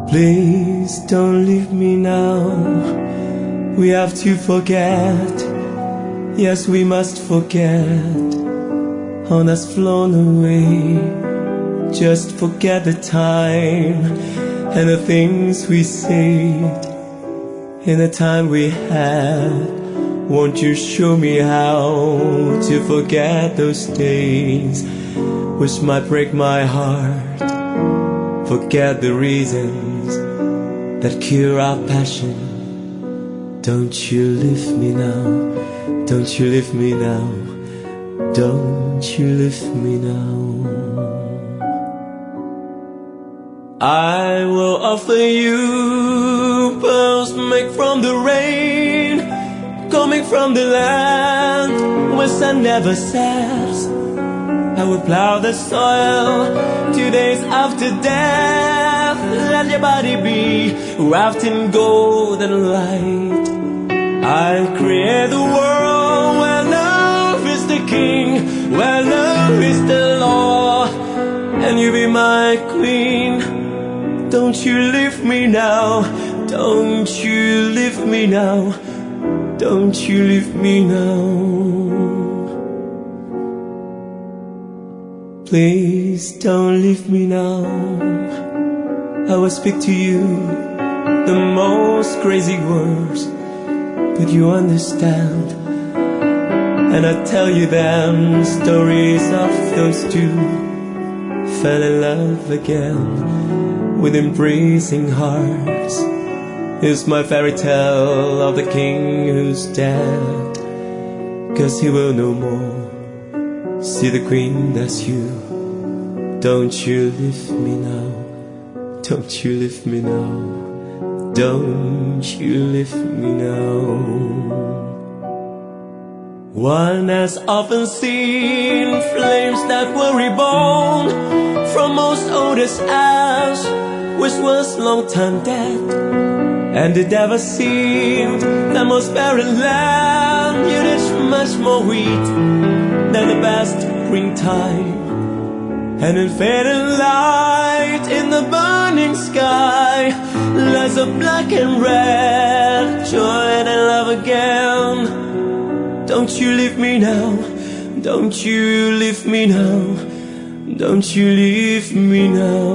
Please don't leave me now. We have to forget. Yes, we must forget all that's flown away. Just forget the time and the things we said in the time we had. Won't you show me how to forget those days which might break my heart? Forget the reasons that cure our passion. Don't you leave me now. Don't you leave me now. Don't you leave me now. I will offer you pearls made from the rain, coming from the land where sun never sets. I will plow the soil 2 days after death. Let your body be wrapped in golden light. I'll create the world where love is the king, where love is the law, and you be my queen. Don't you leave me now. Don't you leave me now. Don't you leave me now. Please don't leave me now. I will speak to you the most crazy words, but you understand. And I tell you them stories of those two fell in love again with embracing hearts. It's my fairy tale of the king who's dead, 'cause he will no more see the queen that's you. Don't you leave me now. Don't you leave me now. Don't you leave me now. One has often seen flames that were reborn from most oldest ash, which was long time dead. And it ever seemed the most barren land yielded much more wheat than the best springtime. And in fading light in the burning sky lies a black and red, joy and love again. Don't you leave me now. Don't you leave me now. Don't you leave me now.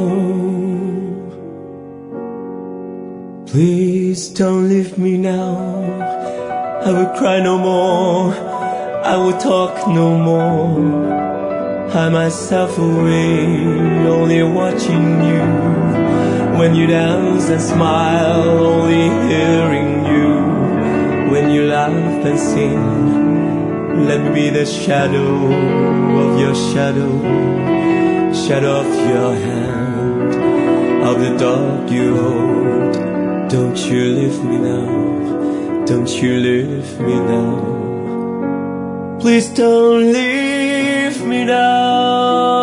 Please don't leave me now. I will cry no more. I will talk no more. Hide myself away, only watching you. When you dance and smile, only hearing you. When you laugh and sing, let me be the shadow of your shadow, shadow of your hand, of the dog you hold. Don't you leave me now. Don't you leave me now. Please don't leave me now.